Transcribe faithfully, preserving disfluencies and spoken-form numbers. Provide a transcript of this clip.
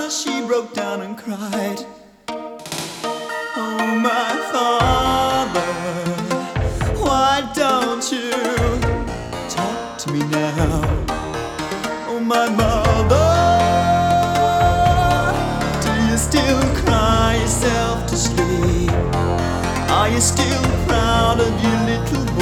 she broke down and cried. Oh, my father, why don't you talk to me now? Oh, my mother, do you still cry yourself to sleep? Are you still proud of your little boy?